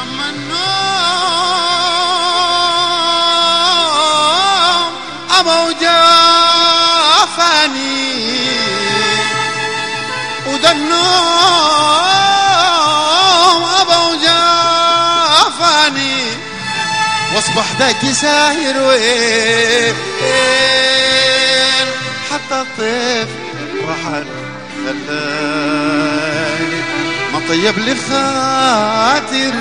أما النوم أبو جافاني وده النوم أبو جافاني واصبح داكي ساهر وين حتى الطيف رحل خلاني ما طيب لي خاطر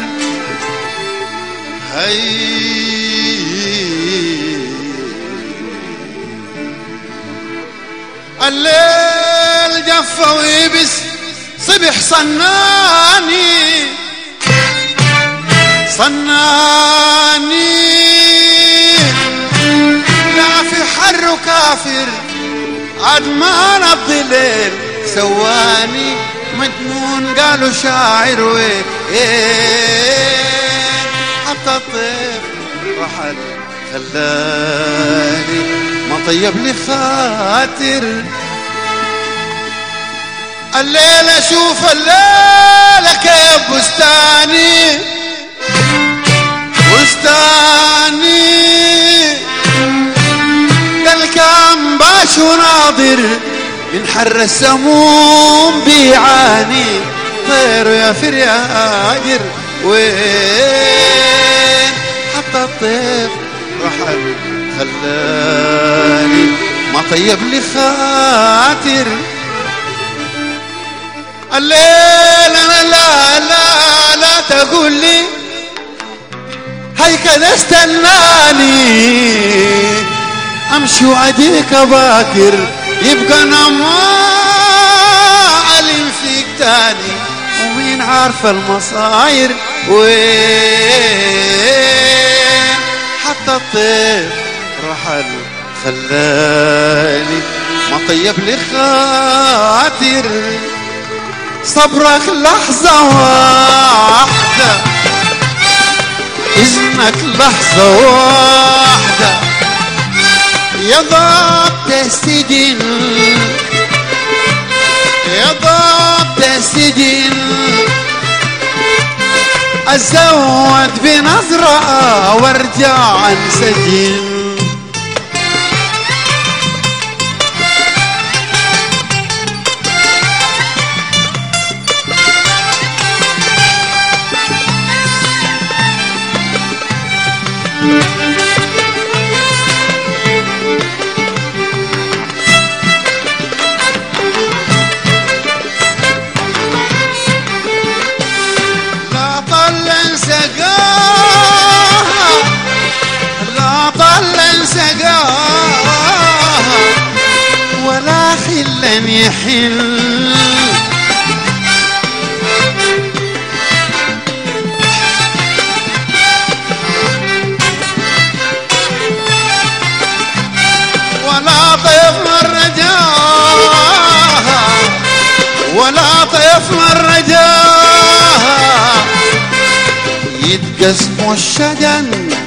هي الليل جف ويبس صبح صناني لا في حر وكافر عد ما نبضي الليل سواني مجنون قالوا شاعر وين حتى الطيف رحل خلاني ما طيب لي خاطر الليل اشوف الليل كيف بستاني كالكام باش وناظر من حر السموم بيعاني طير يا فرياجر وين حتى الطيف رحل خلاني ما طيب لي خاطر الليل انا لا تقول لي هاي كذا استناني امشي وعديك باكر يبقى انا ما علم فيك تاني ومين عارفه المصاير وين حتى الطيف رحل خلاني ما طيب لي خاطر صبرك لحظة واحدة إذنك لحظة واحدة يا ضابط السجن يا ضابط السجن أزود بنظرة وارجع انسجن ولا خلن يحل ولا طيف مرة جاها ولا طيف مرة جاها يتقسموا الشجن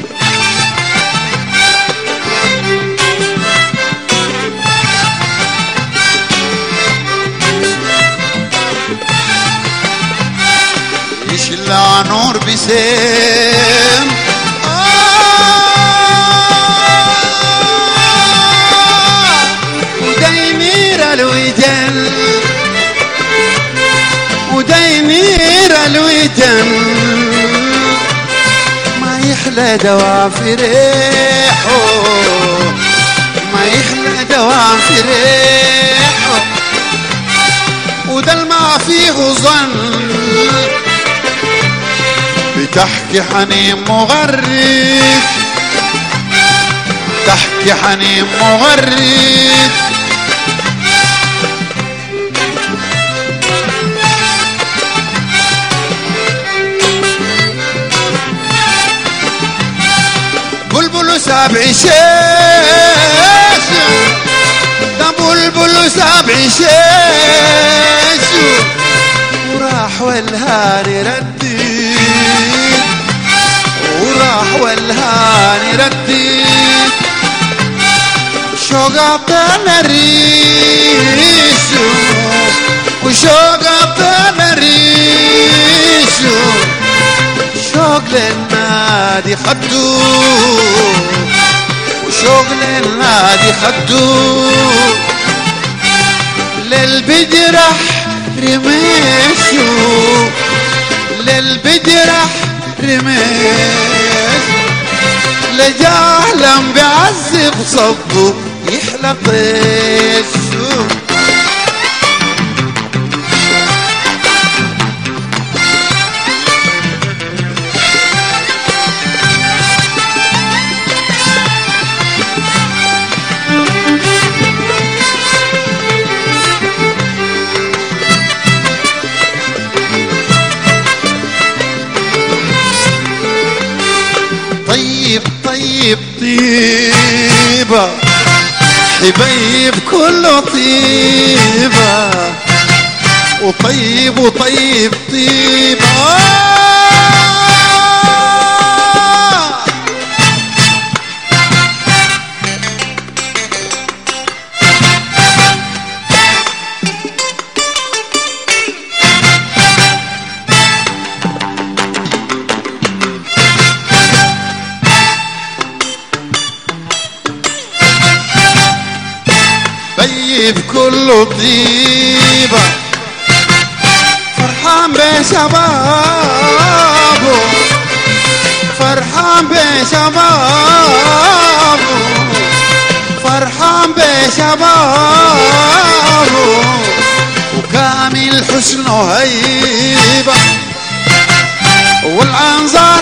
يشلع نور بسيم ودينير الوجن ودينير الوجن ما يحلى دوافي ريحه ما يحلى دوافي ريحه وده ما فيه ظن بتحكي حنين مغرد تحكي حنين مغرد بلبل سابع شيش ده بلبل سابع شيش وراح والهاني رديد وراح والهاني رديد شوقاتنا ريسو وشوقاتنا ريسو على النادي خدو وشغل النادي خدو للبجرح رميشو للبجرح رميش لجهلا بعذب صبه يحلق الشو طيب طيب طيبة حبيب كله طيبة وطيب وطيب طيبة طيب كله طيبة فرحان بشبابه فرحان بشبابه فرحان بشبابه وكامل حسنه هيبة والأنظار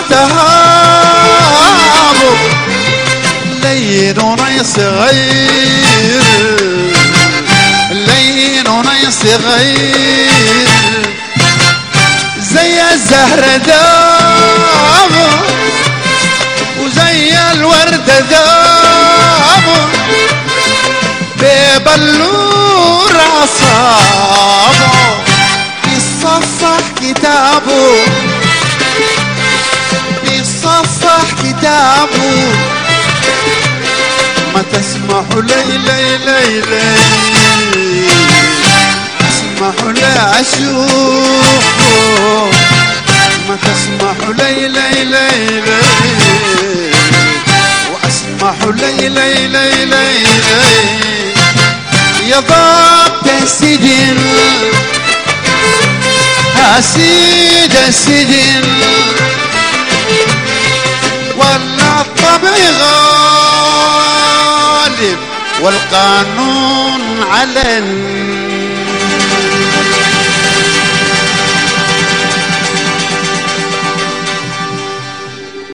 تهابه لين ونيس غير لين ونيس غير زي الزهرة دابه وزي الوردة دابه ببلور عصابه بيصفح كتابه بيصفح كتابه ما تسمح لي لي لي لي اسمح لي اشوفه ما تسمح لي لي لي لي واسمح لي لي لي لي لي يا ضابط السجن هسيد السجن ولا الطبع غالب والقانون على